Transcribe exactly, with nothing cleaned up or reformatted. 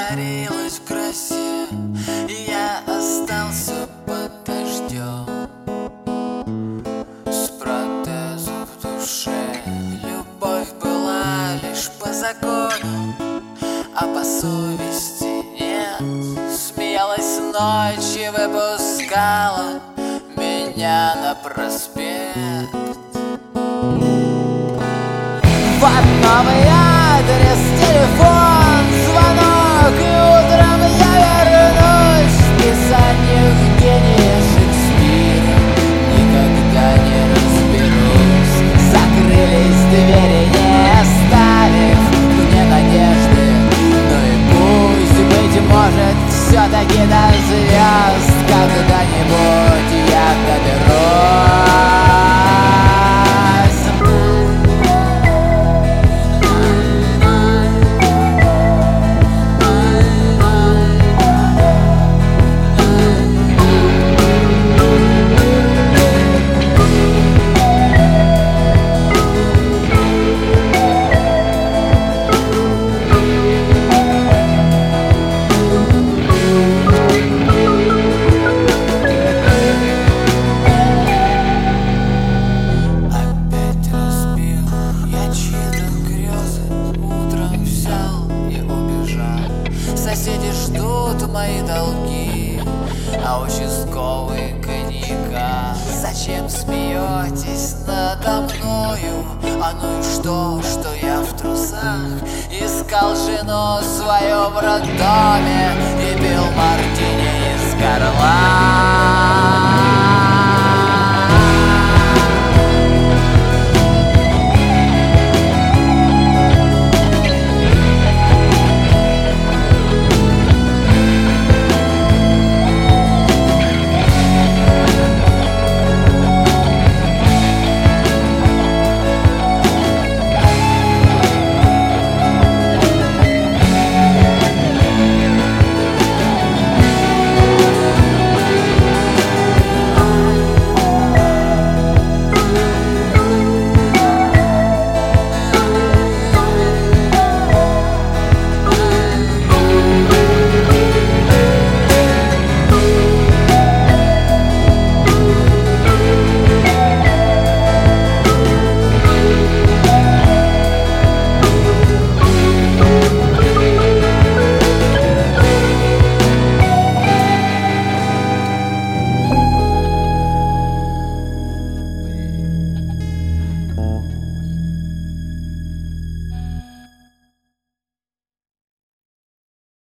растворилась в красе, и я остался под дождем с протезом в душе. Любовь была лишь по закону, а по совести нет. Смеялась ночь и выпускала меня на проспект. Вот новый адрес, телефон, звонок, и утром я вернусь. В писаниях гения Шекспира никогда не разберусь. Закрылись двери, не оставив мне надежды. Ну и пусть, быть может, все-таки до звезд когда-нибудь я доберусь. Соседи ждут мои долги, а участковый коньяка. Зачем смеетесь надо мною? А ну и что, что я в трусах? Искал жену свою в роддоме и пил мартини из горла.